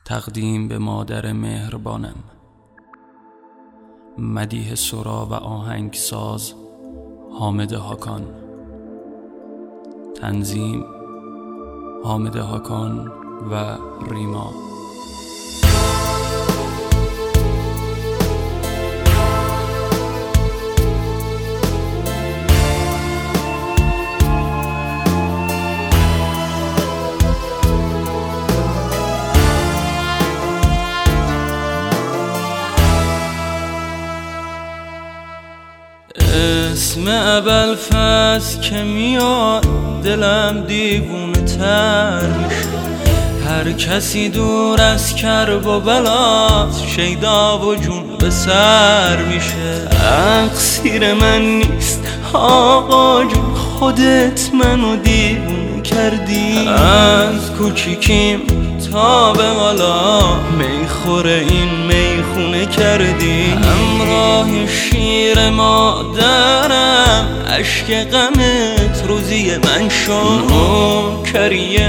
تقدیم به مادر مهربانم. مدیح سرا و آهنگساز حامد هاکان. تنظیم حامد هاکان و ریما. اسم ابوالفضل که میاد دلم دیوونه تر میشه. هر کسی دور از کرب و بلات شیدا و جون به سر میشه. تقصیر من نیست آقا جون، خودت منو دیوونه کردی. از کوچیکیم تا به حالا میخوره این میخونه کردی. همراه شیر مادرم عشق غمت روزی من شد. نوکری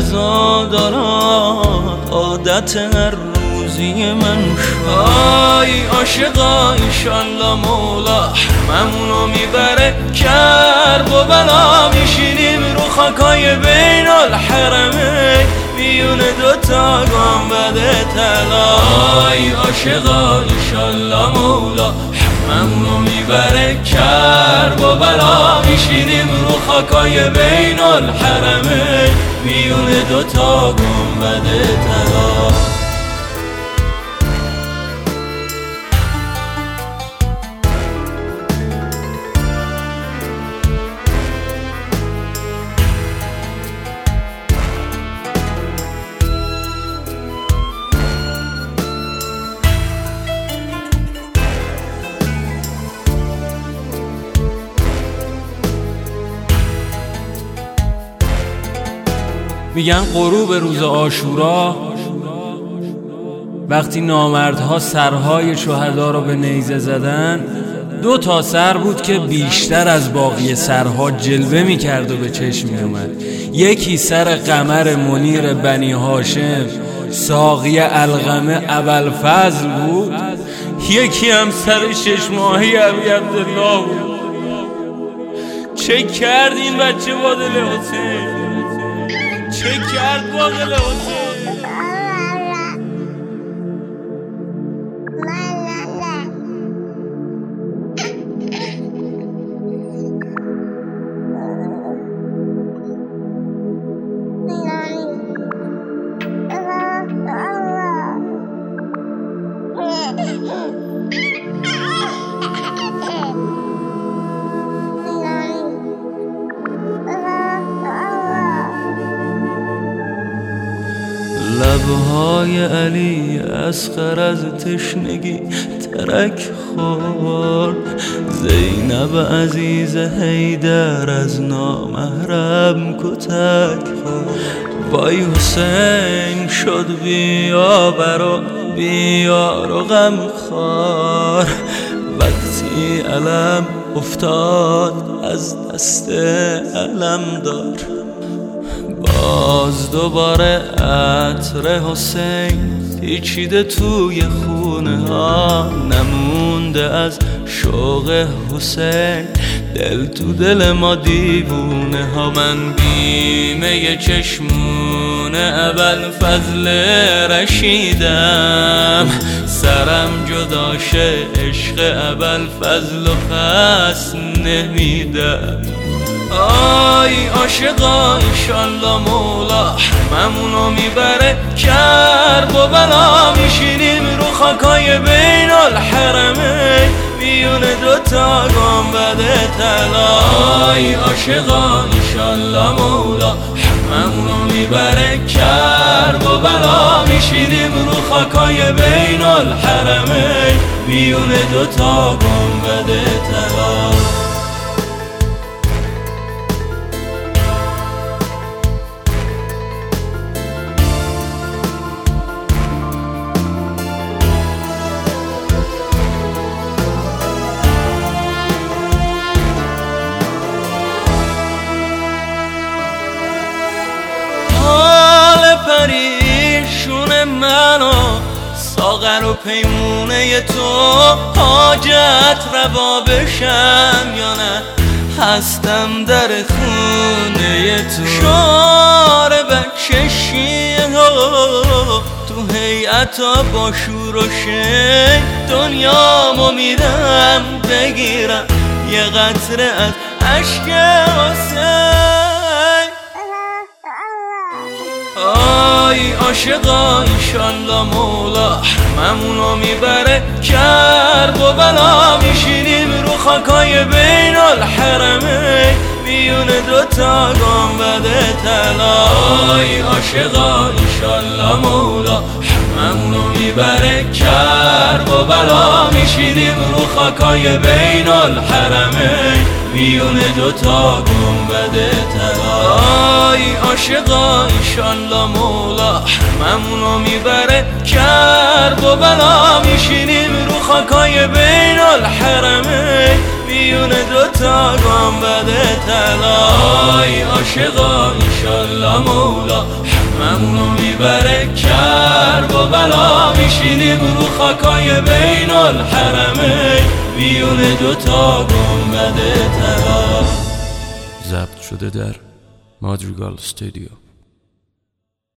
عزادارات عادت هر روزی من شد. آی عاشقا ایشالله مولا همونو میبره کرب و بلا. میشینیم رو خاکای بین الحرمین میون دوتا گنبد طلا. آی عاشقا ایشالله مولا همونو میبره کرب و بلا. میشینیم رو خاکای بین الحرمین میون دوتا گنبد طلا. میگن غروب روز عاشورا وقتی نامردها سرهای شهدا رو به نیزه زدن، 2 سر بود که بیشتر از باقی سرها جلوه میکرد و به چشم میومد. یکی سر قمر منیر بنی هاشم ساقی علقمه ابوالفضل بود، یکی هم سر 6 ماهی ابی عبدالله بود. چه کرد این بچه با دل حسین؟ چه کرد با دل حسین؟ لبهای علی اصغر از تشنگی ترک خورد. زینب عزیز حیدر از نامحرم کتک خورد. وای حسین شد بیابر و بیار و غم خوار. وقتی علم افتاد از دست علم دار. باز دوباره عطر حسین پیچیده توی خونه ها. نمونده از شوق حسین دل تو دل ما دیوونه ها. من بیمه چشمون ابوالفضل رشیدم. سرم جداشه عشق ابوالفضل و پس نمیدم. آی عاشقا ایشالله مولا همونو میبره کرب و بلا. میشینیم رو خاکای بین الحرمین میون دوتا گنبد طلا. آی عاشقا ایشالله مولا همونو میبره کرب و بلا. میشینیم رو خاکای بین الحرمین میون دوتا گنبد طلا. پریشون من پیمونه تو حاجت روا بشم یا نه هستم در خونه تو شعار بچشی تو هیئتا با شور و شی دنیامو میرم بگیرم یه قطره از عشق حسین آی عاشقا ایشالله مولا همونو میبره کرب و بلا میشینیم رو خاکای بین الحرمین میون دوتا گنبد طلا آی عاشقا ایشالله مولا همونو میبره کرب و بلا میشینیم رو خاکای بین الحرمین میون دوتا گنبد طلا آی عاشقا ایشالله مولا همونو میبره کرب و بلا میشینیم رو خاکای بین الحرمین میون دوتا گنبد طلا آی عاشقا ایشالله مولا همونو میبره کرب و بلا میشینیم رو خاکای بین الحرمین میون دوتا گنبد طلا. ضبط شده در مادریگال استودیو.